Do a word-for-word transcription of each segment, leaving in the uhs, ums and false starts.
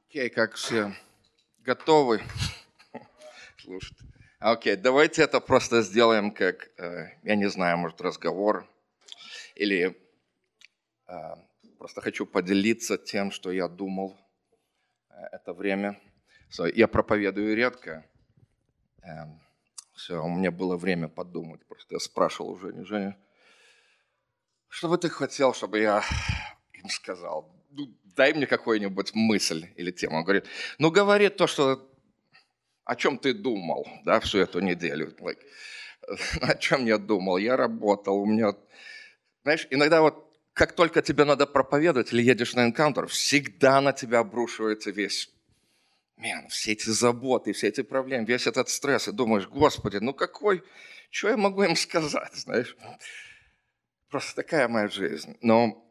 Окей, как все готовы слушать? Окей, давайте это просто сделаем как, э, я не знаю, может, разговор. Или э, просто хочу поделиться тем, что я думал э, это время. So, я проповедую редко. Эм, все, у меня было время подумать. Просто я спрашивал у Жени, Женя, что бы ты хотел, чтобы я им сказал? Ну, дай мне какую-нибудь мысль или тему. Он говорит, ну говори то, что о чем ты думал, да, всю эту неделю. Like, о чем я думал? Я работал, у меня... Знаешь, иногда вот как только тебе надо проповедовать или едешь на энкаунтер, всегда на тебя обрушивается весь... Мен, все эти заботы, все эти проблемы, весь этот стресс. И думаешь, Господи, ну какой... Что я могу им сказать, знаешь? Просто такая моя жизнь. Но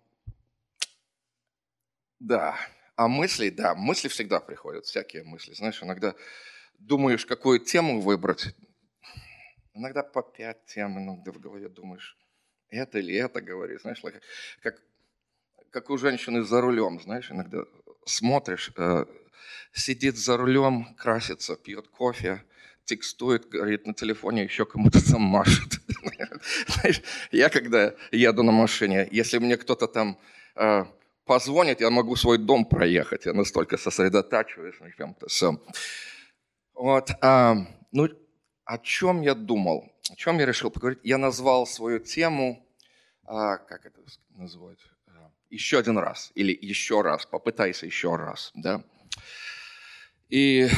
да, а мысли, да, мысли всегда приходят, всякие мысли. Знаешь, иногда думаешь, какую тему выбрать. Иногда по пять тем, иногда в голове думаешь, это или это говорит. Знаешь, как, как у женщины за рулем, знаешь, иногда смотришь, э, сидит за рулем, красится, пьет кофе, текстует, говорит на телефоне, еще кому-то там машет. Знаешь, я когда еду на машине, если мне кто-то там э, позвонит, я могу свой дом проехать, я настолько сосредотачиваюсь на чем-то. So, вот, а, ну, о чем я думал, о чем я решил поговорить? Я назвал свою тему, а, как это назвать? Еще один раз или еще раз, попытайся еще раз, да? И,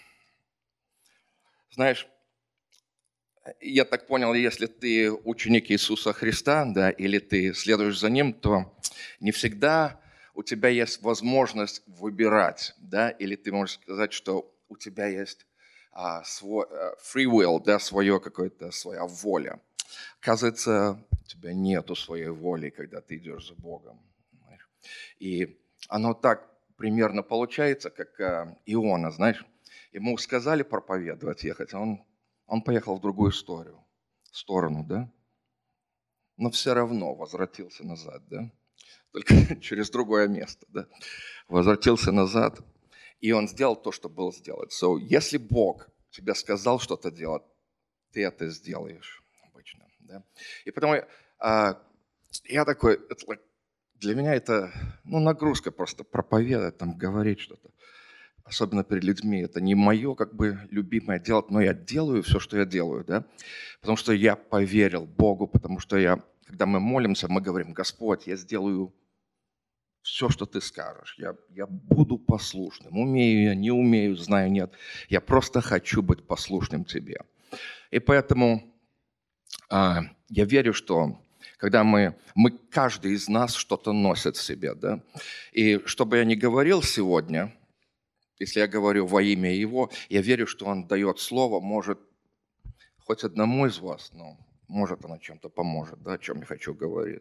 знаешь, я так понял, если ты ученик Иисуса Христа, да, или ты следуешь за Ним, то не всегда у тебя есть возможность выбирать, да, или ты можешь сказать, что у тебя есть а, свой а, free will, да, свое какое-то, своя воля. Оказывается, у тебя нету своей воли, когда ты идешь за Богом. Знаешь. И оно так примерно получается, как а, Иона, знаешь, ему сказали проповедовать, ехать, а он он поехал в другую сторону, сторону, да? Но все равно возвратился назад, да? Только через другое место, да? Возвратился назад, и он сделал то, что было сделать. So, если Бог тебе сказал что-то делать, ты это сделаешь обычно, да? И потому а, я такой, это like, для меня это ну, нагрузка просто проповедовать, там, говорить что-то. Особенно перед людьми. Это не мое как бы любимое дело, но я делаю все, что я делаю, да, потому что я поверил Богу, потому что я, когда мы молимся, мы говорим, Господь, я сделаю все, что Ты скажешь, я, я буду послушным, умею я, не умею, знаю, нет, я просто хочу быть послушным Тебе. И поэтому а, я верю, что когда мы, мы, каждый из нас что-то носит в себе, да, и что бы я ни говорил сегодня, если я говорю во имя Его, я верю, что Он дает слово, может, хоть одному из вас, но может оно чем-то поможет, да, о чем я хочу говорить.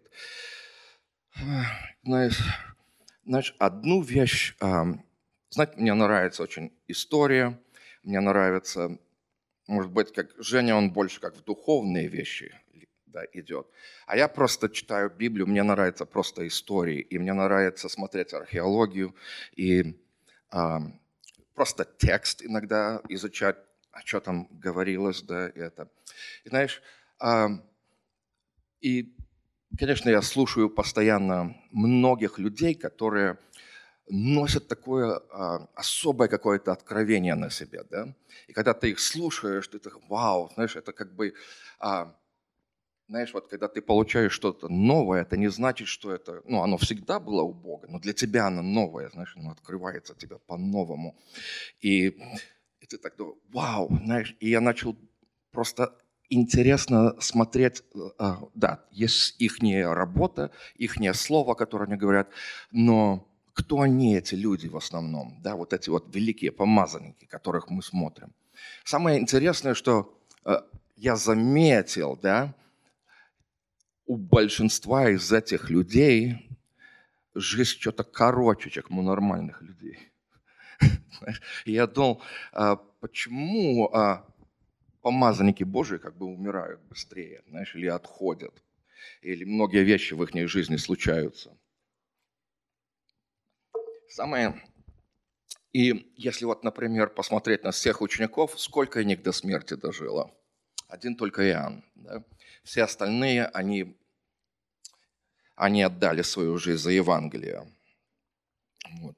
Знаешь, знаешь одну вещь, а, знаете, мне нравится очень история, мне нравится, может быть, как Женя, он больше как в духовные вещи да, идет. А я просто читаю Библию, мне нравится просто истории, и мне нравится смотреть археологию, и а, просто текст иногда изучать, а что там говорилось, да, и это. И знаешь, а, и, конечно, я слушаю постоянно многих людей, которые носят такое а, особое какое-то откровение на себе, да. И когда ты их слушаешь, ты так, вау, знаешь, это как бы, а, знаешь, вот когда ты получаешь что-то новое, это не значит, что это, ну, оно всегда было у Бога, но для тебя оно новое, знаешь, оно открывается тебе по-новому. И, и ты так думаешь, вау, знаешь, и я начал просто интересно смотреть, а, да, есть их работа, их слово, которое они говорят, но кто они, эти люди в основном, да, вот эти вот великие помазанники, которых мы смотрим. Самое интересное, что э, я заметил, да, у большинства из этих людей жизнь что-то короче, чем у нормальных людей. И я думал, а почему а, помазанники Божии как бы умирают быстрее, знаешь, или отходят, или многие вещи в их жизни случаются. Самое И если вот, например, посмотреть на всех учеников, сколько из них до смерти дожило? Один только Иоанн. Да? Все остальные, они, они отдали свою жизнь за Евангелие. Вот.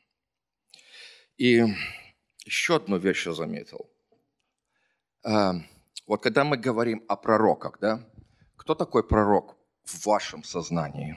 И еще одну вещь я заметил. А, вот когда мы говорим о пророках, да, кто такой пророк в вашем сознании?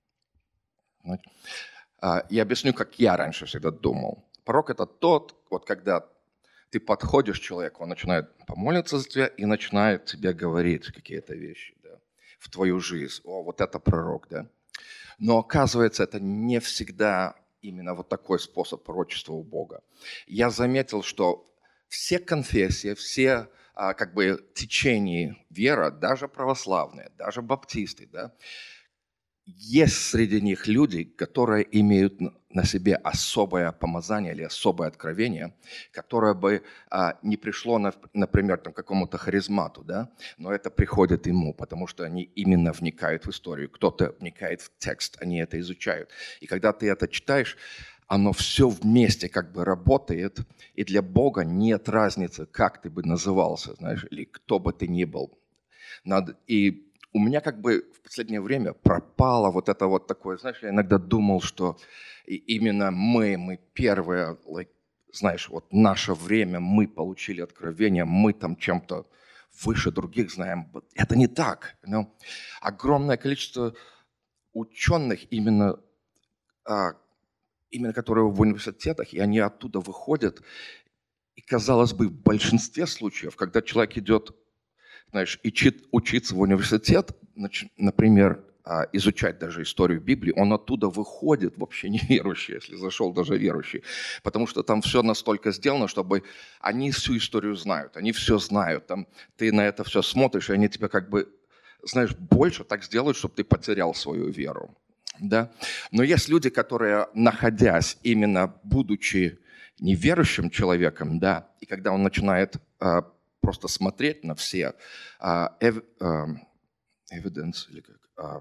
А, я объясню, как я раньше всегда думал. Пророк – это тот, вот когда ты подходишь к человеку, он начинает помолиться за тебя и начинает тебе говорить какие-то вещи, да, в твою жизнь. О, вот это пророк, да. Но оказывается, это не всегда именно вот такой способ пророчества у Бога. Я заметил, что все конфессии, все а, как бы течения веры, даже православные, даже баптисты, да, есть среди них люди, которые имеют на себе особое помазание или особое откровение, которое бы а, не пришло, на, например, там, какому-то харизмату, да, но это приходит ему, потому что они именно вникают в историю. Кто-то вникает в текст, они это изучают. И когда ты это читаешь, оно все вместе как бы работает, и для Бога нет разницы, как ты бы назывался, знаешь, или кто бы ты ни был. Надо, и у меня как бы в последнее время пропало вот это вот такое, знаешь, я иногда думал, что именно мы, мы первые, like, знаешь, вот наше время, мы получили откровение, мы там чем-то выше других знаем. Это не так. Но огромное количество ученых, именно, именно которые в университетах, и они оттуда выходят, и, казалось бы, в большинстве случаев, когда человек идет, знаешь, учит, учиться в университет, например, изучать даже историю Библии, он оттуда выходит вообще неверующий, если зашел даже верующий, потому что там все настолько сделано, чтобы они всю историю знают, они все знают, там ты на это все смотришь, и они тебя как бы, знаешь, больше так сделают, чтобы ты потерял свою веру, да. Но есть люди, которые, находясь именно, будучи неверующим человеком, да, и когда он начинает просто смотреть на все uh, ev, uh, evidence, или как, uh,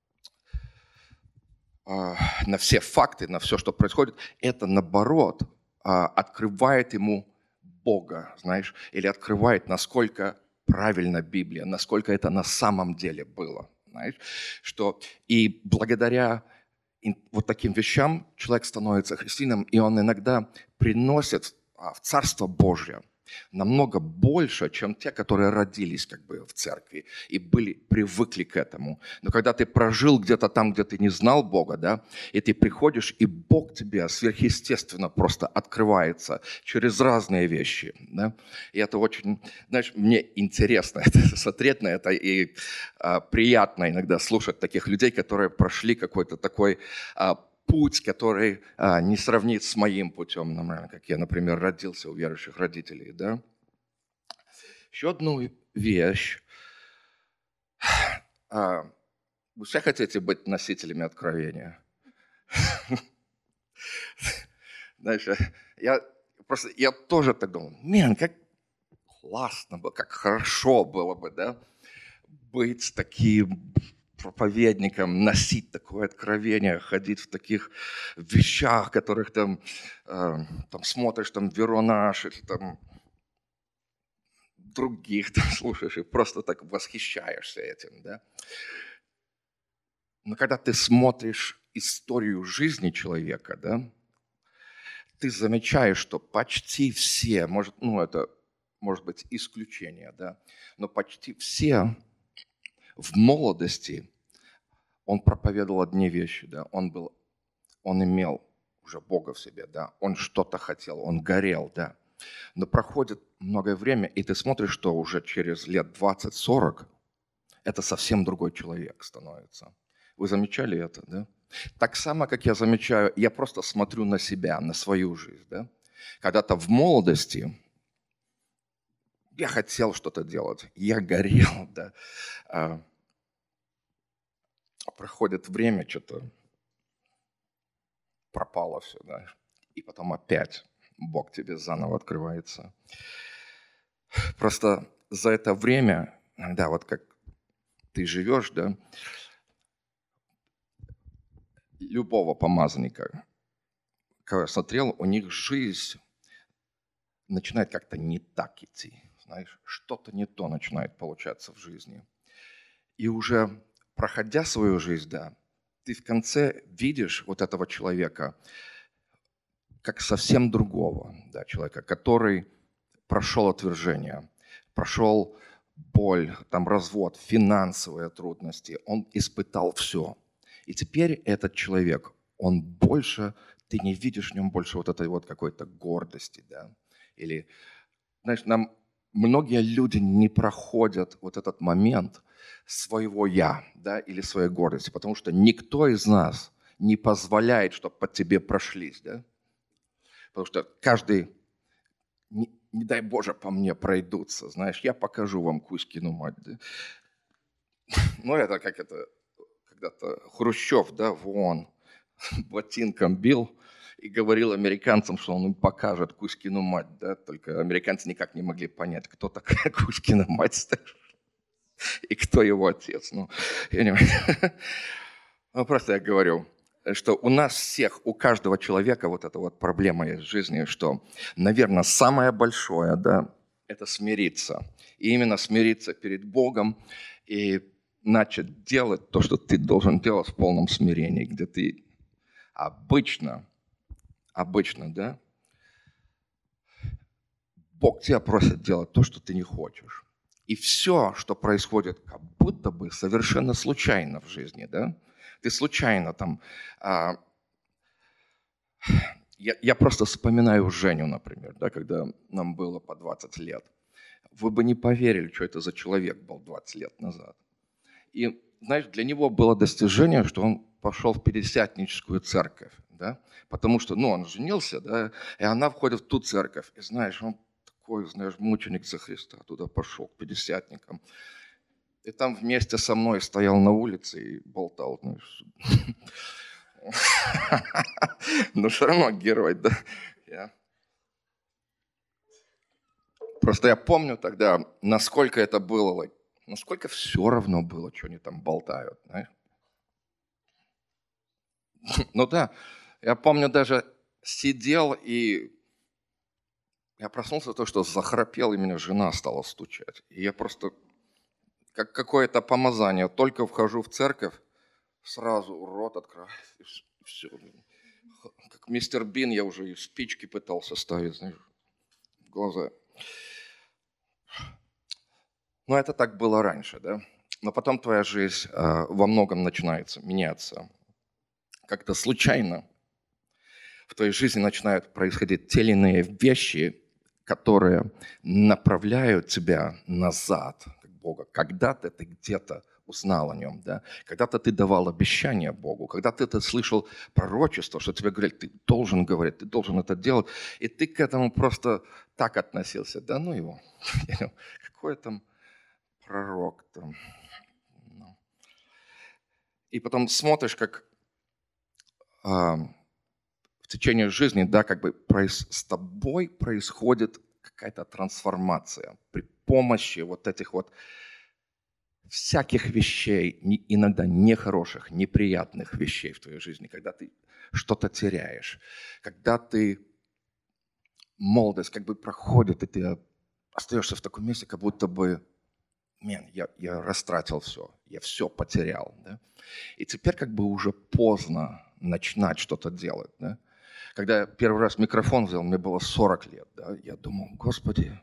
uh, на все факты, на все, что происходит, это наоборот uh, открывает ему Бога, знаешь, или открывает, насколько правильна Библия, насколько это на самом деле было, знаешь, что и благодаря вот таким вещам человек становится христианином, и он иногда приносит в Царство Божье намного больше, чем те, которые родились как бы в церкви и были, привыкли к этому. Но когда ты прожил где-то там, где ты не знал Бога, да, и ты приходишь, и Бог тебе сверхъестественно просто открывается через разные вещи, да, и это очень, знаешь, мне интересно это, смотреть на это, и а, приятно иногда слушать таких людей, которые прошли какой-то такой а, путь, который а, не сравнит с моим путем, наверное, как я, например, родился у верующих родителей, да. Еще одну вещь. А, вы все хотите быть носителями откровения? Знаешь, я просто, я тоже так думал, мен, как классно бы, как хорошо было бы, да, быть таким проповедником, носить такое откровение, ходить в таких вещах, которых там, э, там смотришь, там Веру Наш, или там других там слушаешь, и просто так восхищаешься этим, да. Но когда ты смотришь историю жизни человека, да, ты замечаешь, что почти все, может, ну это может быть исключение, да, но почти все в молодости он проповедовал одни вещи, да, он был, он имел уже Бога в себе, да, он что-то хотел, он горел, да. Но проходит многое время, и ты смотришь, что уже через лет двадцать-сорок это совсем другой человек становится. Вы замечали это, да? Так само, как я замечаю, я просто смотрю на себя, на свою жизнь, да. Когда-то в молодости я хотел что-то делать, я горел, да. А проходит время, что-то пропало все, да. И потом опять Бог тебе заново открывается. Просто за это время, да, вот как ты живешь, да, любого помазанника, кого я смотрел, у них жизнь начинает как-то не так идти. Знаешь, что-то не то начинает получаться в жизни. И уже проходя свою жизнь, да, ты в конце видишь вот этого человека как совсем другого, да, человека, который прошел отвержение, прошел боль, там развод, финансовые трудности, он испытал все. И теперь этот человек, он больше, ты не видишь в нем больше вот этой вот какой-то гордости, да, или, знаешь, нам многие люди не проходят вот этот момент своего «я», да, или своей гордости, потому что никто из нас не позволяет, чтобы по тебе прошлись, да, потому что каждый, не, не дай Боже, по мне пройдутся, знаешь, я покажу вам Кузькину мать, да. Ну, это как это, когда-то Хрущев, да, в ООН ботинком бил и говорил американцам, что он им покажет Кузькину мать, да, только американцы никак не могли понять, кто такая Кузькина мать и кто его отец. Ну, я не... ну, просто я говорю, что у нас всех, у каждого человека вот эта вот проблема есть в жизни, что, наверное, самое большое, да, это смириться. И именно смириться перед Богом и начать делать то, что ты должен делать в полном смирении, где ты обычно, обычно, да, Бог тебя просит делать то, что ты не хочешь. И все, что происходит, как будто бы совершенно случайно в жизни, да, ты случайно там... А, я, я просто вспоминаю Женю, например, да, когда нам было по двадцать лет. Вы бы не поверили, что это за человек был двадцать лет назад. И, знаешь, для него было достижение, что он пошел в пятидесятническую церковь, да, потому что, ну, он женился, да, и она входит в ту церковь. И, знаешь, он такой, знаешь, мученик за Христа, туда пошел, к пятидесятникам. И там вместе со мной стоял на улице и болтал, знаешь. Но все равно герой, да. Я... Просто я помню тогда, насколько это было, насколько все равно было, что они там болтают, знаешь. Ну да, я помню, даже сидел, и я проснулся от того, что захрапел, и меня жена стала стучать. И я просто, как какое-то помазание, только вхожу в церковь, сразу рот открываю, и все. Как мистер Бин, я уже и спички пытался ставить, знаешь, в глаза. Но это так было раньше, да? Но потом твоя жизнь э, во многом начинается меняться. Как-то случайно в твоей жизни начинают происходить те или иные вещи, которые направляют тебя назад к Богу. Когда-то ты где-то узнал о нем, да? Когда-то ты давал обещание Богу, когда-то ты слышал пророчество, что тебе говорят, ты должен говорить, ты должен это делать, и ты к этому просто так относился. Да ну его, какой там пророк там. И потом смотришь, как а, в течение жизни, да, как бы проис, с тобой происходит какая-то трансформация при помощи вот этих вот всяких вещей, не, иногда нехороших, неприятных вещей в твоей жизни, когда ты что-то теряешь, когда ты молодость как бы проходит, и ты остаешься в таком месте, как будто бы, мен, я, я растратил все, я все потерял, да? И теперь как бы уже поздно начинать что-то делать, да? Когда я первый раз микрофон взял, мне было сорок лет, да, я думал, Господи,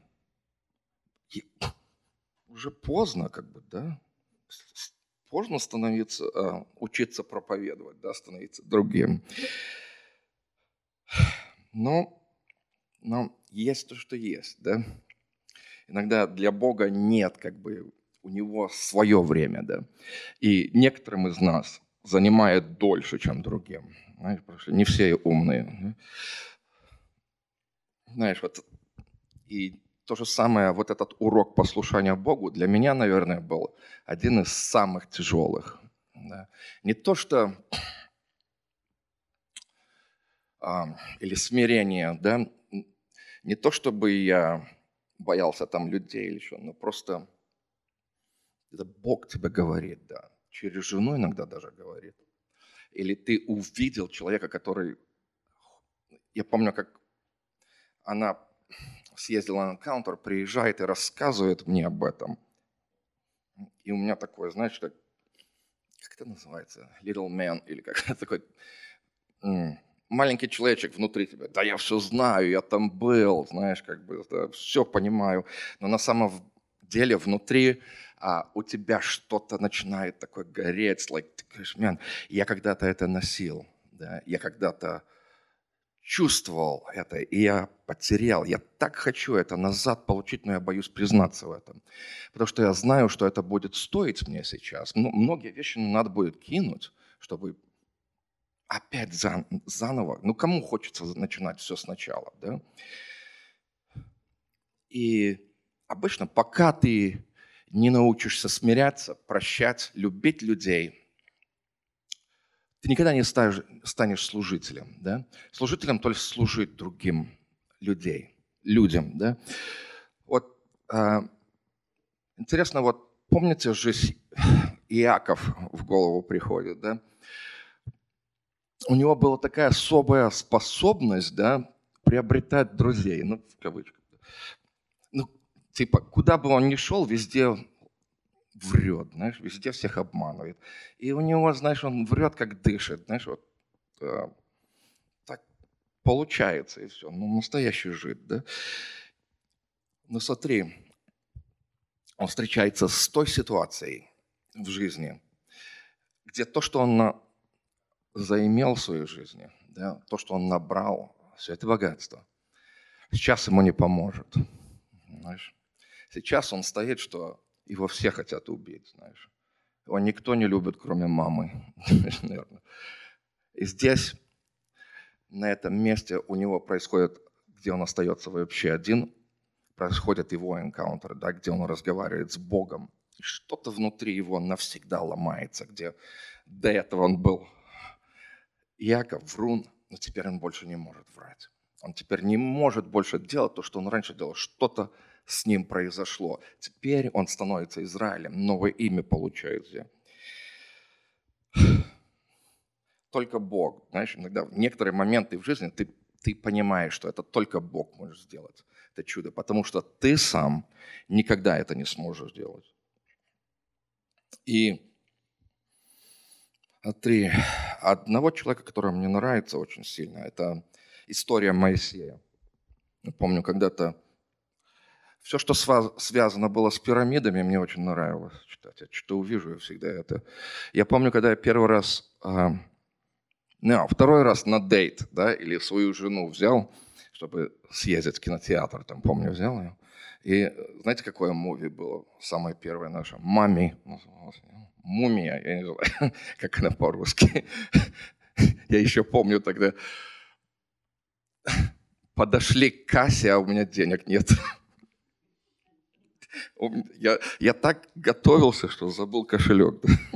уже поздно, как бы, да, поздно становиться, а, учиться проповедовать, да, становиться другим. Но, но есть то, что есть, да. Иногда для Бога нет, как бы, у Него свое время, да. И некоторым из нас занимает дольше, чем другим. Знаешь, потому что не все умные. Знаешь, вот и то же самое, вот этот урок послушания Богу для меня, наверное, был один из самых тяжелых. Да. Не то, что а, или смирение, да, не то, чтобы я боялся там людей или что, но просто это Бог тебе говорит, да, через жену иногда даже говорит. Или ты увидел человека, который я помню, как она съездила на энкаунтер, приезжает и рассказывает мне об этом. И у меня такое, знаешь, как, как это называется? Little man или как такой м, маленький человечек внутри тебя. Да я все знаю, я там был, знаешь, как бы да, все понимаю. Но на самом деле внутри а, у тебя что-то начинает такое гореть. Like, ты говоришь, man, я когда-то это носил, да, я когда-то чувствовал это, и я потерял. Я так хочу это назад получить, но я боюсь признаться в этом. Потому что я знаю, что это будет стоить мне сейчас. Ну, многие вещи надо будет кинуть, чтобы опять зан- заново. Ну, кому хочется начинать все сначала, да? И обычно, пока ты не научишься смиряться, прощать, любить людей, ты никогда не станешь, станешь служителем, да? Служителем только служить другим людей, людям, да? Вот а, интересно, вот помните жизнь Иаков в голову приходит, да? У него была такая особая способность, да, приобретать друзей, ну, в кавычках. Ну, типа, куда бы он ни шел, везде врет, знаешь, везде всех обманывает. И у него, знаешь, он врет, как дышит, знаешь, вот э, так получается, и все. Ну, настоящий жид, да. Ну, смотри, он встречается с той ситуацией в жизни, где то, что он на- заимел в своей жизни, да, то, что он набрал, все это богатство, сейчас ему не поможет. Знаешь. Сейчас он стоит, что его все хотят убить, знаешь. Его никто не любит, кроме мамы, наверное. И здесь, на этом месте, у него происходит, где он остается вообще один, происходит его энкаунтер, да, где он разговаривает с Богом. И что-то внутри его навсегда ломается, где до этого он был Иаков, врун, но теперь он больше не может врать. Он теперь не может больше делать то, что он раньше делал. Что-то с ним произошло. Теперь он становится Израилем, новое имя получает здесь. Только Бог. Знаешь, иногда в некоторые моменты в жизни ты, ты понимаешь, что это только Бог может сделать. Это чудо, потому что ты сам никогда это не сможешь сделать. И смотри, одного человека, который мне нравится очень сильно, это история Моисея. Я помню, когда-то все, что сва- связано было с пирамидами, мне очень нравилось читать. Я что увижу, я всегда это... Я помню, когда я первый раз... а, Ну, второй раз на дейт, да, или свою жену взял, чтобы съездить в кинотеатр, там, помню, взял ее. И знаете, какое муви было? Самое первое наше. «Мами». называлось. «Мумия», я не знаю, как она по-русски. Я еще помню тогда. Подошли к кассе, а у меня денег нет. Я, я так готовился, что забыл кошелек.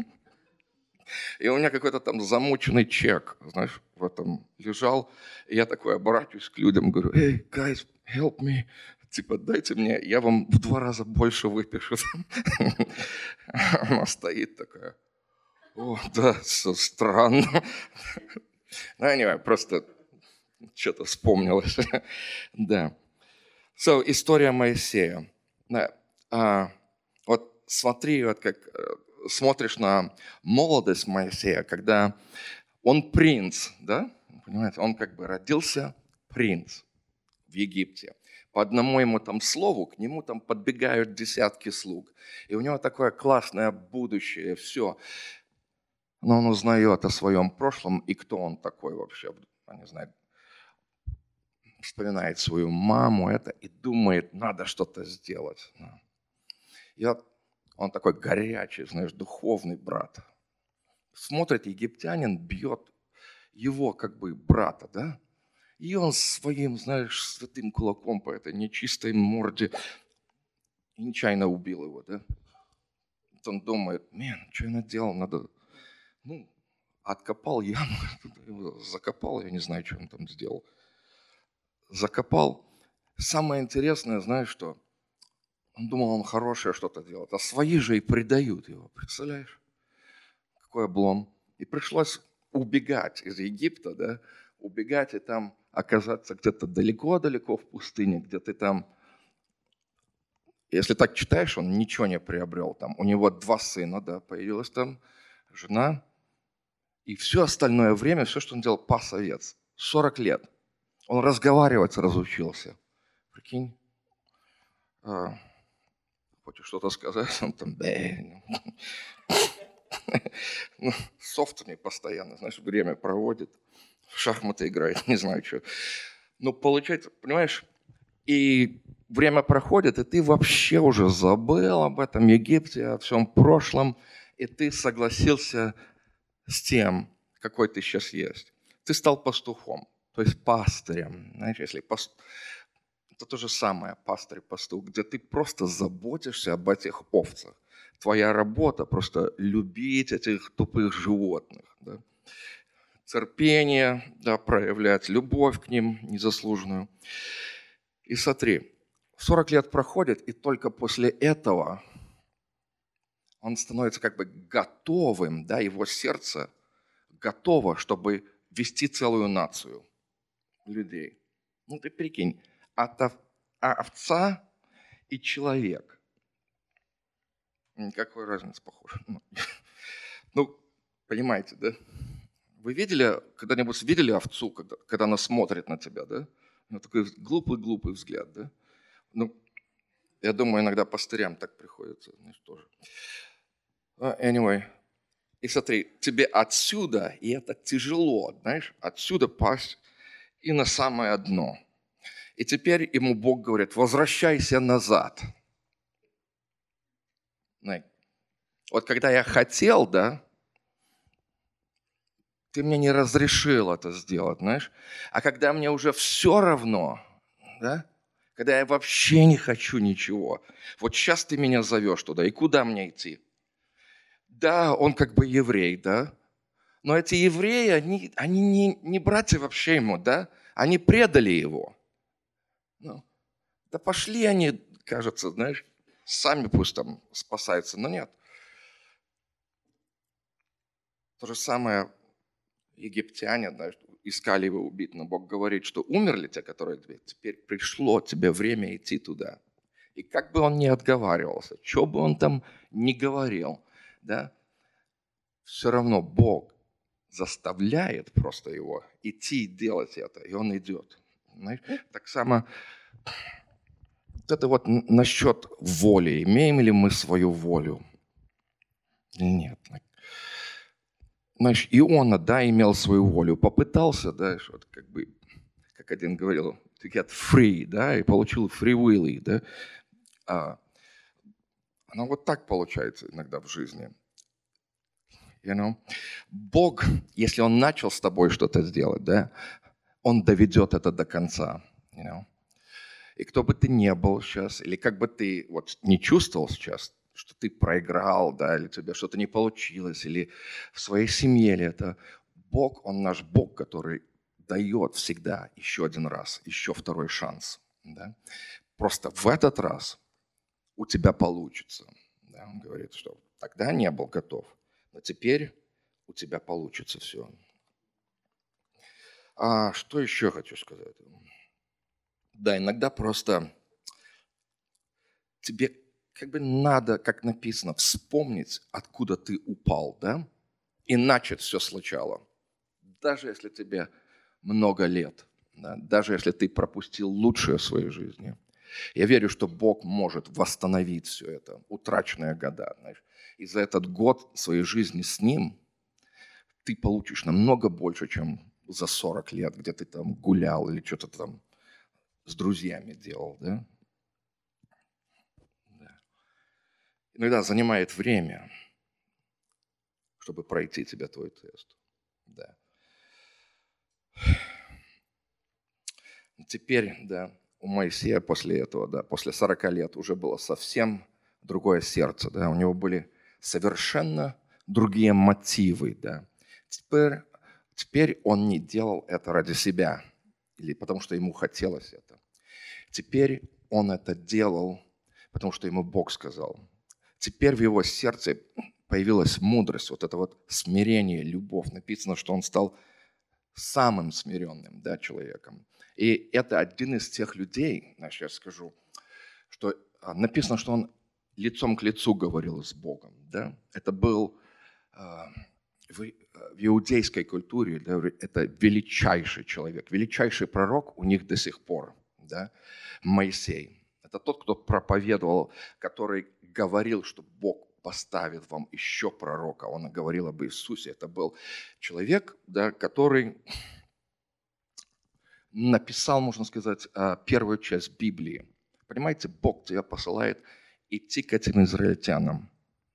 И у меня какой-то там замученный чек, знаешь, в этом лежал. И я такой оборачиваюсь к людям, говорю, «Эй, guys, help me». Типа, дайте мне, я вам в два раза больше выпишу. Она стоит такая, о, да, все странно. Ну, anyway, просто что-то вспомнилось. Да. So, история Моисея. Да. А, вот смотри, вот как э, смотришь на молодость Моисея, когда он принц, да? Понимаете, он как бы родился принц в Египте. По одному ему там слову, к нему там подбегают десятки слуг. И у него такое классное будущее, все. Но он узнает о своем прошлом и кто он такой вообще. Я не знаю, вспоминает свою маму это и думает, надо что-то сделать. И вот он такой горячий, знаешь, духовный брат. Смотрит, египтянин бьет его как бы брата, да? И он своим, знаешь, святым кулаком по этой нечистой морде и нечаянно убил его, да? Вот он думает, мен, что я наделал, надо, ну, откопал яму, его закопал, я не знаю, что он там сделал. Закопал. Самое интересное, знаешь что? Он думал, он хорошее что-то делает, а свои же и предают его, представляешь? Какой облом. И пришлось убегать из Египта, да, убегать и там оказаться где-то далеко-далеко в пустыне, где ты там, если так читаешь, он ничего не приобрел там. У него два сына, да, появилась там жена, и все остальное время, все, что он делал, пас овец. сорок лет. Он разговаривать разучился. Прикинь, а, хочешь что-то сказать, он там, «Бэ». Ну, с софтами постоянно, знаешь, время проводит, в шахматы играет, не знаю что. Но получается, понимаешь, и время проходит, и ты вообще уже забыл об этом Египте, о всем прошлом, и ты согласился с тем, какой ты сейчас есть. Ты стал пастухом, то есть пастырем. Знаешь, если пас... это то же самое, пастырь-пастух, где ты просто заботишься об этих овцах. Твоя работа просто любить этих тупых животных. Да? Терпение, да, проявлять любовь к ним незаслуженную. И смотри, сорок лет проходит, и только после этого он становится как бы готовым, да, его сердце готово, чтобы вести целую нацию людей. Ну ты прикинь, от ов- а овца и человек. Никакой разницы, похоже. Ну, ну, понимаете, да? Вы видели, когда-нибудь видели овцу, когда, когда она смотрит на тебя, да? У нее такой глупый-глупый взгляд, да? Ну, я думаю, иногда пастырям так приходится, знаешь, тоже. Uh, anyway, и смотри, тебе отсюда, и это тяжело, знаешь, отсюда пасть и на самое дно. И теперь ему Бог говорит, возвращайся назад. Вот когда я хотел, да, ты мне не разрешил это сделать, знаешь. А когда мне уже все равно, да, когда я вообще не хочу ничего, вот сейчас ты меня зовешь туда, и куда мне идти? Да, он как бы еврей, да, но эти евреи, они, они не, не братья вообще ему, да, они предали его. Ну, да пошли они, кажется, знаешь, сами пусть там спасаются, но нет. То же самое египтяне, да, искали его убить, но Бог говорит, что умерли те, которые тебе, теперь пришло тебе время идти туда. И как бы он ни отговаривался, что бы он там ни говорил, да, все равно Бог заставляет просто его идти и делать это, и он идет. Знаешь? Так само вот это вот насчет воли. Имеем ли мы свою волю? Нет. Знаешь, Иона, да, имел свою волю, попытался, да, вот как бы, как один говорил, to get free, да, и получил free will, да. А, оно вот так получается иногда в жизни. You know? Бог, если Он начал с тобой что-то сделать, да, Он доведет это до конца. You know? И кто бы ты ни был сейчас, или как бы ты вот не чувствовал сейчас, что ты проиграл, да, или у тебя что-то не получилось, или в своей семье, или это Бог, Он наш Бог, который дает всегда еще один раз, еще второй шанс. Да? Просто в этот раз у тебя получится. Да? Он говорит, что тогда не был готов, но теперь у тебя получится все. А что еще хочу сказать? Да, иногда просто тебе как бы надо, как написано, вспомнить, откуда ты упал, да, и начать все сначала. Даже если тебе много лет, да, даже если ты пропустил лучшее в своей жизни. Я верю, что Бог может восстановить все это, утраченные года. Знаешь. И за этот год своей жизни с Ним ты получишь намного больше, чем за сорок лет, где ты там гулял или что-то там с друзьями делал, да? Да. Иногда занимает время, чтобы пройти тебе твой тест. Да. Теперь, да, у Моисея после этого, да, после сорока лет уже было совсем другое сердце, да, у него были совершенно другие мотивы, да. Теперь, теперь он не делал это ради себя или потому что ему хотелось это. Теперь он это делал, потому что ему Бог сказал. Теперь в его сердце появилась мудрость, вот это вот смирение, любовь. Написано, что он стал самым смиренным, да, человеком. И это один из тех людей, значит, я скажу, что написано, что он лицом к лицу говорил с Богом. Да? Это был э, в, в иудейской культуре, да, это величайший человек, величайший пророк у них до сих пор, да, Моисей. Это тот, кто проповедовал, который говорил, что Бог поставит вам еще пророка. Он говорил об Иисусе. Это был человек, да, который написал, можно сказать, первую часть Библии. Понимаете, Бог тебя посылает идти к этим израильтянам.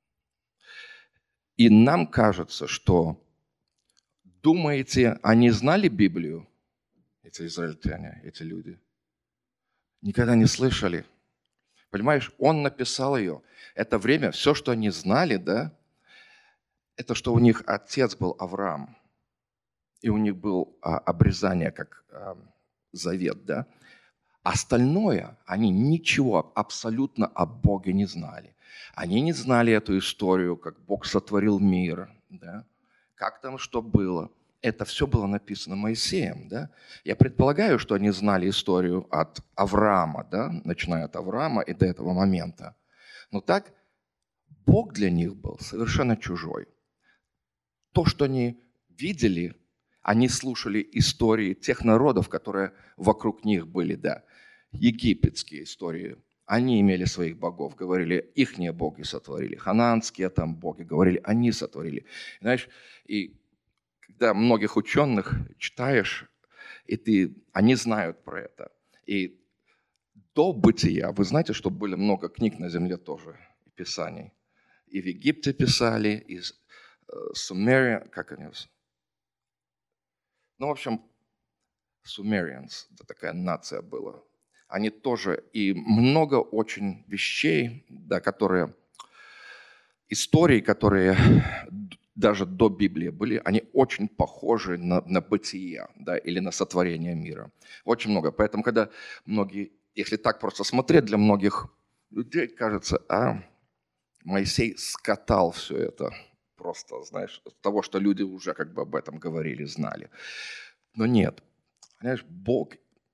И нам кажется, что, думаете, они знали Библию, эти израильтяне, эти люди? Никогда не слышали. Понимаешь, он написал ее. Это время, все, что они знали, да, это что у них отец был Авраам. И у них был а, обрезание, как а, завет, да. Остальное, они ничего абсолютно о Боге не знали. Они не знали эту историю, как Бог сотворил мир, да, как там что было. Это все было написано Моисеем, да. Я предполагаю, что они знали историю от Авраама, да, начиная от Авраама и до этого момента. Но так Бог для них был совершенно чужой. То, что они видели, они слушали истории тех народов, которые вокруг них были, да, египетские истории. Они имели своих богов, говорили, ихние боги сотворили, ханаанские там боги, говорили, они сотворили. Знаешь, и когда многих ученых читаешь, и ты, они знают про это. И до бытия, вы знаете, что были много книг на земле тоже, и писаний. И в Египте писали, и Сумерия, как они? Ну, в общем, Sumerians, это такая нация была. Они тоже, и много очень вещей, да, которые, истории, которые даже до Библии были, они очень похожи на, на бытие, да, или на сотворение мира. Очень много. Поэтому, когда многие, если так просто смотреть, для многих людей кажется, а Моисей скатал все это просто, знаешь, от того, что люди уже как бы об этом говорили, знали. Но нет. Понимаешь, Бог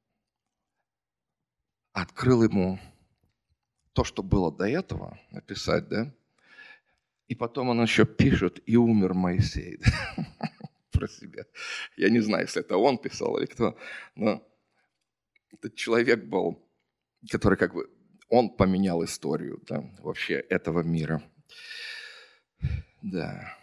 открыл ему то, что было до этого, написать, да? И потом он еще пишет, и умер Моисей. Про себя. Я не знаю, если это он писал или кто, но этот человек был, который как бы, он поменял историю, да, вообще этого мира. Да.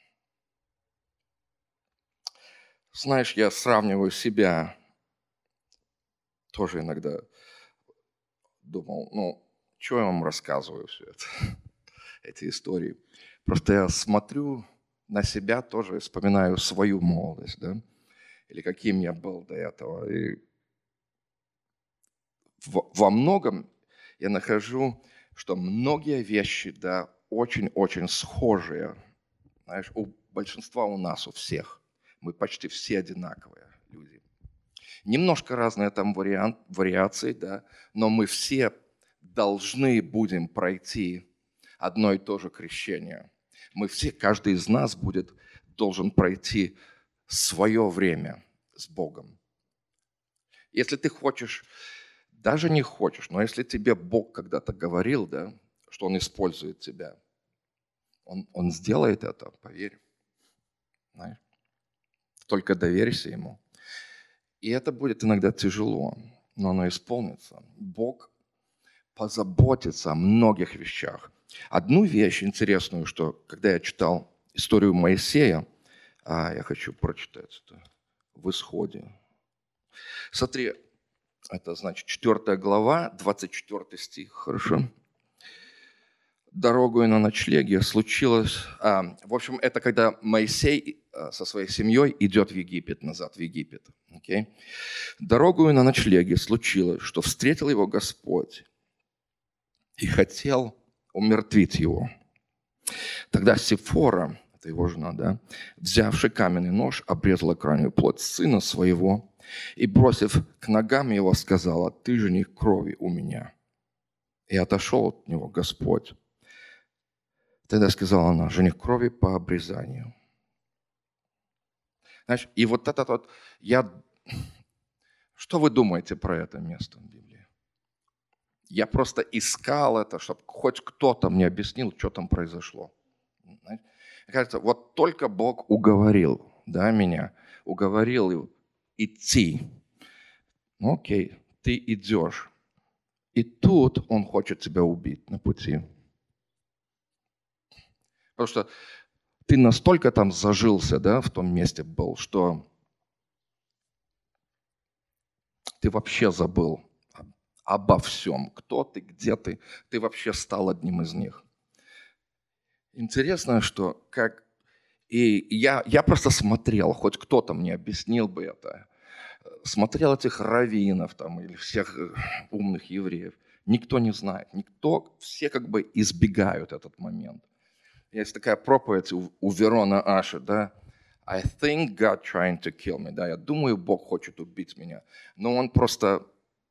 Знаешь, я сравниваю себя, тоже иногда думал, ну, что я вам рассказываю все это, эти истории. Просто я смотрю на себя тоже, вспоминаю свою молодость, да, или каким я был до этого. И во многом я нахожу, что многие вещи, да, очень-очень схожие. Знаешь, у большинства у нас, у всех. Мы почти все одинаковые люди. Немножко разные там вариант, вариации, да, но мы все должны будем пройти одно и то же крещение. Мы все, каждый из нас будет, должен пройти свое время с Богом. Если ты хочешь, даже не хочешь, но если тебе Бог когда-то говорил, да, что Он использует тебя, Он, он сделает это, поверь. Знаешь? Только доверься Ему. И это будет иногда тяжело, но оно исполнится. Бог позаботится о многих вещах. Одну вещь интересную, что когда я читал историю Моисея, а я хочу прочитать это в Исходе. Смотри, это значит четвёртая глава, двадцать четвёртый стих, хорошо? Дорогою на ночлеге случилось... А, в общем, это когда Моисей со своей семьей идет в Египет, назад в Египет. Okay? Дорогою на ночлеге случилось, что встретил его Господь и хотел умертвить его. Тогда Сифора, это его жена, да, взявши каменный нож, обрезала крайнюю плоть сына своего и, бросив к ногам его, сказала: «Ты жених крови у меня». И отошел от него Господь. Тогда сказала она: жених крови по обрезанию. Знаешь, и вот этот вот, я... Что вы думаете про это место в Библии? Я просто искал это, чтобы хоть кто-то мне объяснил, что там произошло. Знаете, мне кажется, вот только Бог уговорил, да, меня, уговорил идти. Ну, окей, ты идешь. И тут Он хочет тебя убить на пути. Потому что ты настолько там зажился, да, в том месте был, что ты вообще забыл обо всем. Кто ты, где ты. Ты вообще стал одним из них. Интересно, что как... И я, я просто смотрел, хоть кто-то мне объяснил бы это. Смотрел этих раввинов там, или всех умных евреев. Никто не знает. Никто, все как бы избегают этот момент. Есть такая проповедь у, у Верона Аши, да. I think God trying to kill me. Да, я думаю, Бог хочет убить меня. Но он просто...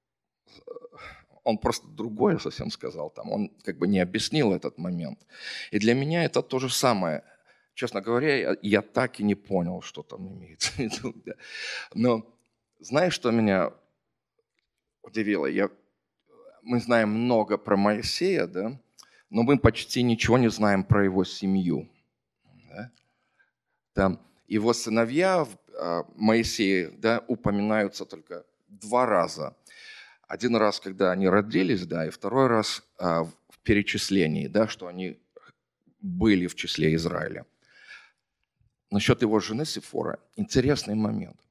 Он просто другое совсем сказал там. Он как бы не объяснил этот момент. И для меня это то же самое. Честно говоря, я, я так и не понял, что там имеется в виду. Да. Но знаешь, что меня удивило? Я, мы знаем много про Моисея, да, но мы почти ничего не знаем про его семью. Да. Там его сыновья Моисея, да, упоминаются только два раза. Один раз, когда они родились, да, и второй раз а, в перечислении, да, что они были в числе Израиля. Насчет его жены Сифора интересный момент.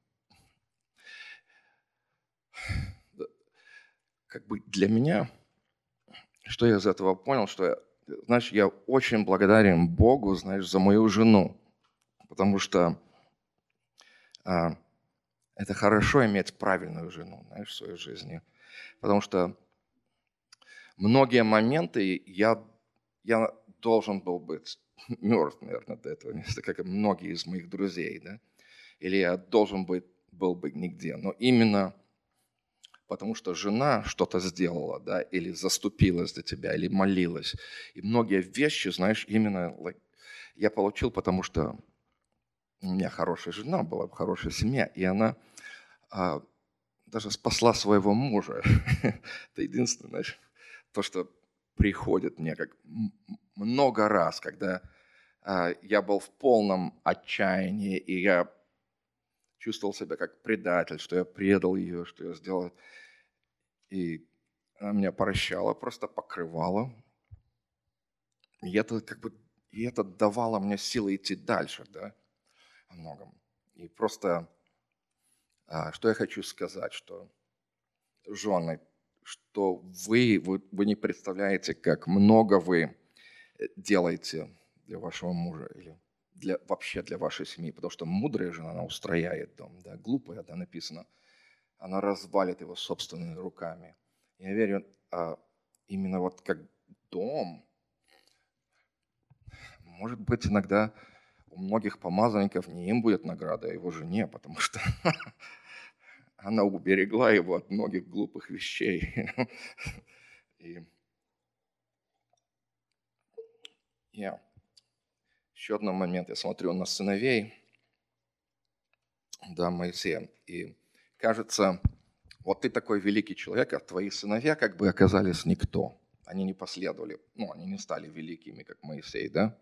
Как бы для меня, что я из этого понял, что, я, знаешь, я очень благодарен Богу, знаешь, за мою жену, потому что а, это хорошо иметь правильную жену, знаешь, в своей жизни, потому что многие моменты я, я должен был быть мертв, наверное, до этого места, как и многие из моих друзей, да, или я должен быть, был бы нигде, но именно потому что жена что-то сделала, да, или заступилась за тебя, или молилась. И многие вещи, знаешь, именно like, я получил, потому что у меня хорошая жена была, хорошая семья, и она а, даже спасла своего мужа. Это единственное, знаешь, то, что приходит мне как много раз, когда а, я был в полном отчаянии, и я чувствовал себя как предатель, что я предал ее, что я сделал. И она меня прощала, просто покрывала. И это как бы и это давало мне силы идти дальше, да, о многом. И просто, а, что я хочу сказать, что жены, что вы, вы, вы не представляете, как много вы делаете для вашего мужа или для, вообще для вашей семьи, потому что мудрая жена, она устрояет дом, да, глупая, да, написано, она развалит его собственными руками. Я верю, а, именно вот как дом, может быть, иногда у многих помазанников не им будет награда, а его жене, потому что она уберегла его от многих глупых вещей. И я еще один момент, я смотрю на сыновей, да, Моисея, и кажется, вот ты такой великий человек, а твои сыновья как бы оказались никто. Они не последовали, ну, они не стали великими, как Моисей, да?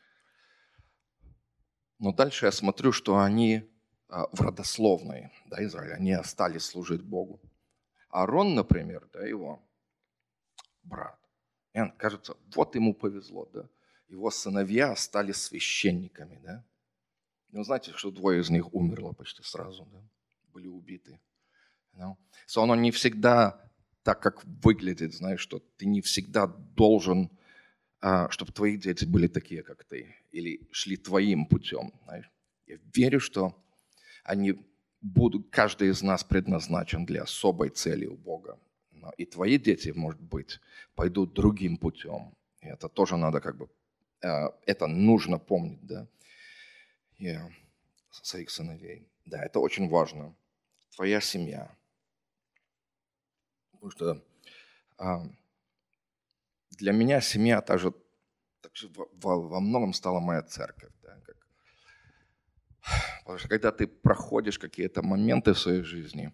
Но дальше я смотрю, что они а, в родословной, да, Израиля, они остались служить Богу. Аарон, например, да, его брат, и он, кажется, вот ему повезло, да, его сыновья стали священниками, да. Ну, знаете, что двое из них умерло почти сразу, да, были убиты. You know? So оно не всегда так, как выглядит, знаешь, что ты не всегда должен, а, чтобы твои дети были такие, как ты, или шли твоим путем, знаешь. Я верю, что они будут, каждый из нас предназначен для особой цели у Бога. Но и твои дети, может быть, пойдут другим путем. И это тоже надо как бы, э, это нужно помнить, да, и своих сыновей. Да, это очень важно. Твоя семья. Потому что а, для меня семья также так же во, во- во многом стала моя церковь. Да, как... Потому что когда ты проходишь какие-то моменты в своей жизни,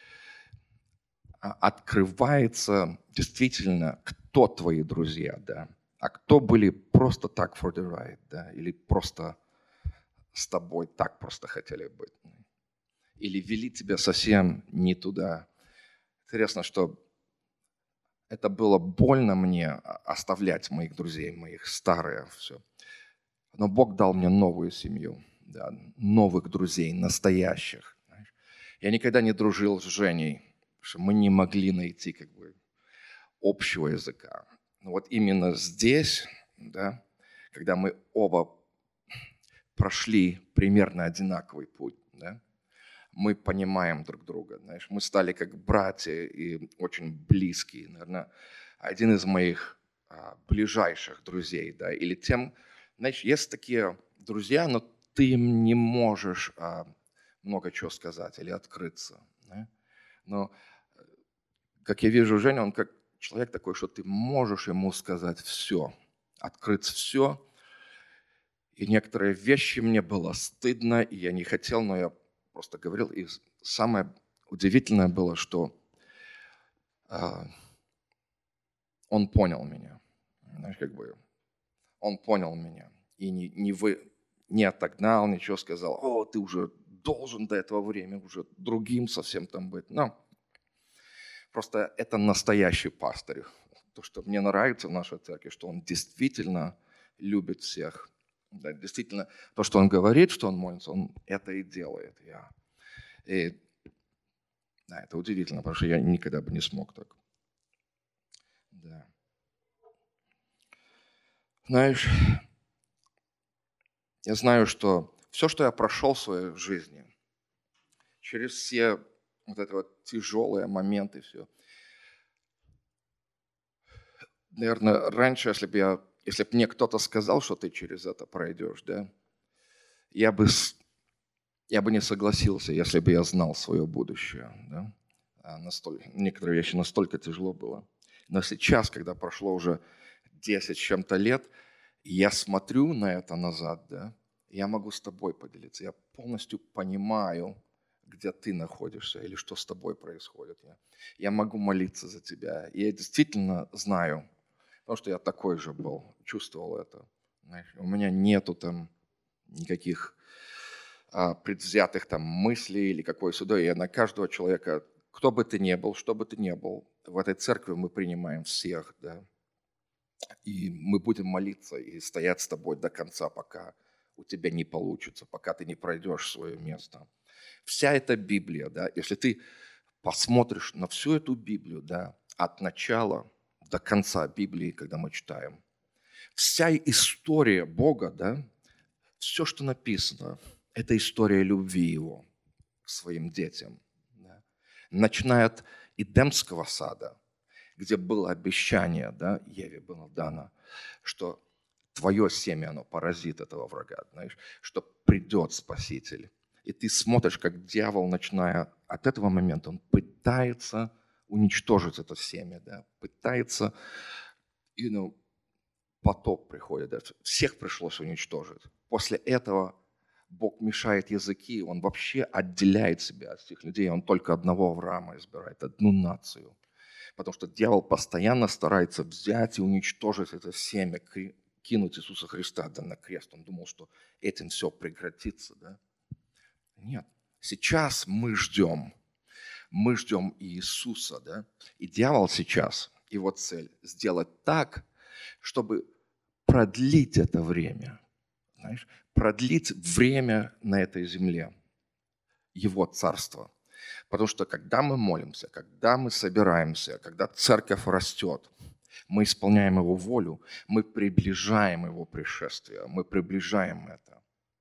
а, открывается действительно, кто твои друзья, да, а кто были просто так for the ride, да, или просто с тобой так просто хотели быть, или вели тебя совсем не туда. Интересно, что это было больно мне оставлять моих друзей, моих старых, все. Но Бог дал мне новую семью, да, новых друзей, настоящих. Знаешь. Я никогда не дружил с Женей, потому что мы не могли найти как бы общего языка. Но вот именно здесь, да, когда мы оба прошли примерно одинаковый путь, да, мы понимаем друг друга, знаешь, мы стали как братья и очень близкие, наверное, один из моих а, ближайших друзей, да, или тем, знаешь, есть такие друзья, но ты им не можешь а, много чего сказать или открыться, да? Но как я вижу Женю, он как человек такой, что ты можешь ему сказать все, открыть все, и некоторые вещи мне было стыдно, и я не хотел, но я просто говорил. И самое удивительное было, что а, он понял меня. Знаешь, как бы он понял меня. И не, не, вы, не отогнал, ничего сказал. О, ты уже должен до этого времени уже другим совсем там быть. Но просто это настоящий пастырь. То, что мне нравится в нашей церкви, что он действительно любит всех. Да, действительно, то, что он говорит, что он молится, он это и делает. Я. И да, это удивительно, потому что я никогда бы не смог так. Да. Знаешь, я знаю, что все, что я прошел в своей жизни, через все вот это вот тяжелые моменты, все. Наверное, раньше, если бы я, если бы мне кто-то сказал, что ты через это пройдешь, да, я бы, с- я бы не согласился, если бы я знал свое будущее, да. А настолько, некоторые вещи настолько тяжело было. Но сейчас, когда прошло уже десять с чем-то лет, я смотрю на это назад, да, я могу с тобой поделиться. Я полностью понимаю, где ты находишься или что с тобой происходит. Я, я могу молиться за тебя. И я действительно знаю, потому что я такой же был, чувствовал это. Знаешь, у меня нету там никаких а, предвзятых там мыслей или какой сюда. Я на каждого человека, кто бы ты ни был, что бы ты ни был, в этой церкви мы принимаем всех, да, и мы будем молиться и стоять с тобой до конца, пока у тебя не получится, пока ты не пройдешь свое место. Вся эта Библия, да, если ты посмотришь на всю эту Библию, да, от начала до конца Библии, когда мы читаем, вся история Бога, да, все, что написано, это история любви Его к своим детям. Да. Начиная от Эдемского сада, где было обещание, да, Еве было дано, что твое семя, оно поразит этого врага, знаешь, что придет Спаситель. И ты смотришь, как дьявол, начиная от этого момента, он пытается уничтожить это семя, да, пытается, you know, потоп приходит, да, всех пришлось уничтожить. После этого Бог мешает языки, Он вообще отделяет себя от всех людей, Он только одного Авраама избирает, одну нацию. Потому что дьявол постоянно старается взять и уничтожить это семя, кинуть Иисуса Христа да, на крест. Он думал, что этим все прекратится. Да? Нет. Сейчас мы ждем. Мы ждем Иисуса. Да? И дьявол сейчас, его цель сделать так, чтобы продлить это время. Знаешь, продлить время на этой земле. Его царство. Потому что когда мы молимся, когда мы собираемся, когда церковь растет, мы исполняем Его волю, мы приближаем Его пришествие, мы приближаем это.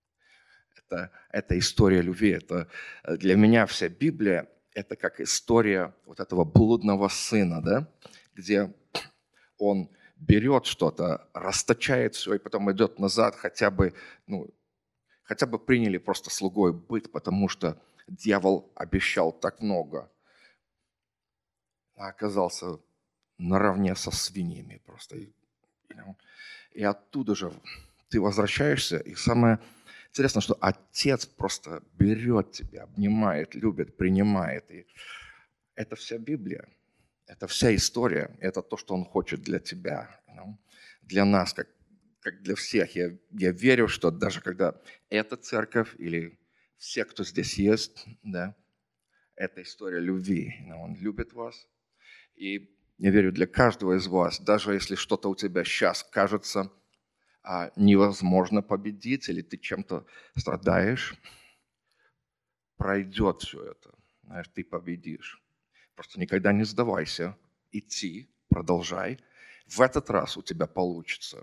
Это, это история любви. Это, для меня вся Библия – это как история вот этого блудного сына, да? Где он берет что-то, расточает все и потом идет назад, хотя бы, ну, хотя бы приняли просто слугой быть, потому что дьявол обещал так много, а оказался наравне со свиньями просто. You know. И оттуда же ты возвращаешься, и самое интересное, что Отец просто берет тебя, обнимает, любит, принимает. И это вся Библия, это вся история, это то, что Он хочет для тебя, ну, для нас, как, как для всех. Я, я верю, что даже когда эта церковь или все, кто здесь есть, да, это история любви. Он любит вас. И я верю, для каждого из вас, даже если что-то у тебя сейчас кажется а, невозможно победить, или ты чем-то страдаешь, пройдет все это. Знаешь, ты победишь. Просто никогда не сдавайся. Идти, продолжай. В этот раз у тебя получится.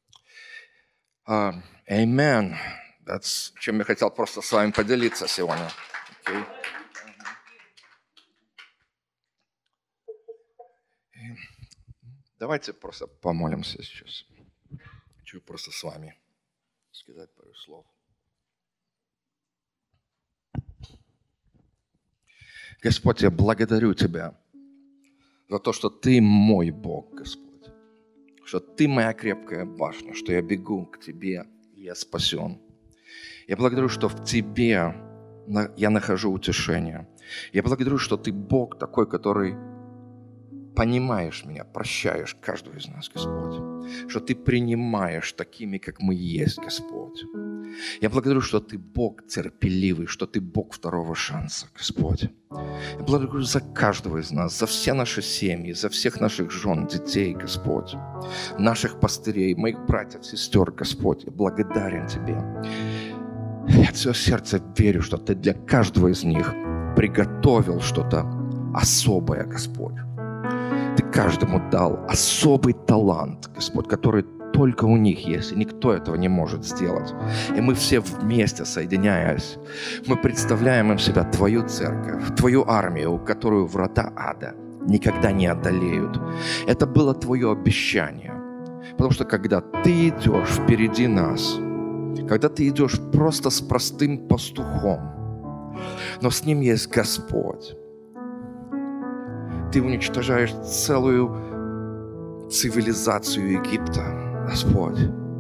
Amen. Uh, That's, чем я хотел просто с вами поделиться сегодня. Okay. Давайте просто помолимся сейчас. Хочу просто с вами сказать пару слов. Господь, я благодарю Тебя за то, что Ты мой Бог, Господь. Что Ты моя крепкая башня, что я бегу к Тебе, и я спасен. Я благодарю, что в Тебе я нахожу утешение. Я благодарю, что Ты Бог такой, который понимаешь меня, прощаешь каждого из нас, Господь. Что Ты принимаешь такими, как мы есть, Господь. Я благодарю, что Ты Бог терпеливый, что Ты Бог второго шанса, Господь. Я благодарю за каждого из нас, за все наши семьи, за всех наших жен, детей, Господь. Наших пастырей, моих братьев, сестер, Господь. Я благодарен Тебе. Я от всего сердца верю, что Ты для каждого из них приготовил что-то особое, Господь. Ты каждому дал особый талант, Господь, который только у них есть, и никто этого не может сделать. И мы все вместе, соединяясь, мы представляем им себя Твою церковь, Твою армию, которую врата ада никогда не одолеют. Это было Твое обещание. Потому что когда Ты идешь впереди нас, когда Ты идешь просто с простым пастухом, но с ним есть Господь, Ты уничтожаешь целую цивилизацию Египта, Господь.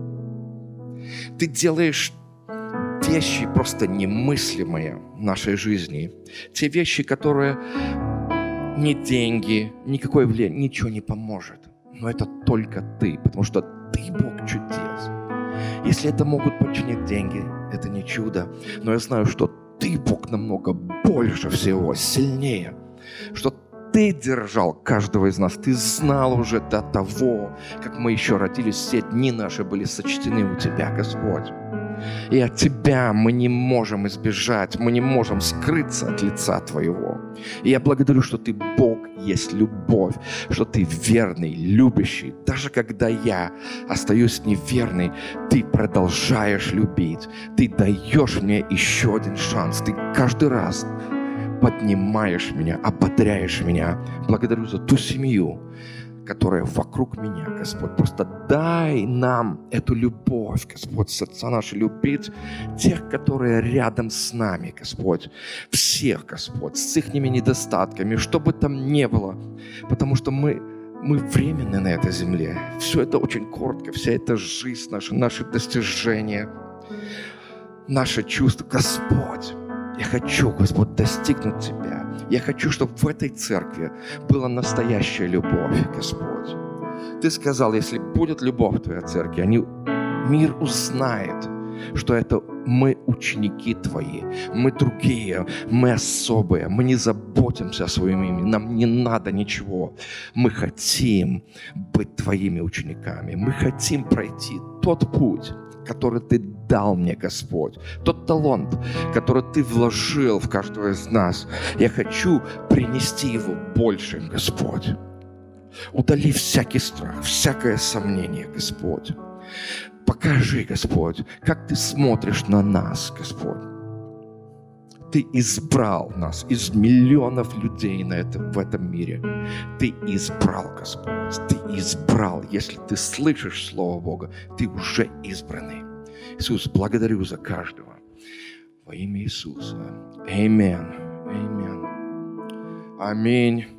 Ты делаешь вещи просто немыслимые в нашей жизни. Те вещи, которые ни деньги, никакое влияние, ничего не поможет. Но это только Ты, потому что Ты Бог чудес. Если это могут починить деньги, это не чудо. Но я знаю, что Ты Бог намного больше всего, сильнее. Что Ты держал каждого из нас. Ты знал уже до того, как мы еще родились, все дни наши были сочтены у Тебя, Господь. И от Тебя мы не можем избежать, мы не можем скрыться от лица Твоего. И я благодарю, что Ты Бог есть любовь, что Ты верный, любящий. Даже когда я остаюсь неверной, Ты продолжаешь любить. Ты даешь мне еще один шанс. Ты каждый раз поднимаешь меня, ободряешь меня. Благодарю за ту семью, которая вокруг меня, Господь. Просто дай нам эту любовь, Господь, сердца наши любить тех, которые рядом с нами, Господь. Всех, Господь, с их недостатками, что бы там ни было. Потому что мы, мы временны на этой земле. Все это очень коротко, вся эта жизнь наша, наши достижения, наши чувства. Господь, я хочу, Господь, достигнуть Тебя. Я хочу, чтобы в этой церкви была настоящая любовь, Господь. Ты сказал, если будет любовь в Твоей церкви, они, мир узнает, что это мы ученики Твои, мы другие, мы особые, мы не заботимся о своем имени, нам не надо ничего. Мы хотим быть Твоими учениками, мы хотим пройти тот путь, который Ты дал мне, Господь. Тот талант, который Ты вложил в каждого из нас. Я хочу принести его больше, Господь. Удали всякий страх, всякое сомнение, Господь. Покажи, Господь, как Ты смотришь на нас, Господь. Ты избрал нас из миллионов людей на этом, в этом мире. Ты избрал, Господь. Ты избрал. Если ты слышишь Слово Бога, ты уже избранный. Иисус, благодарю за каждого. Во имя Иисуса. Аминь. Аминь. Аминь.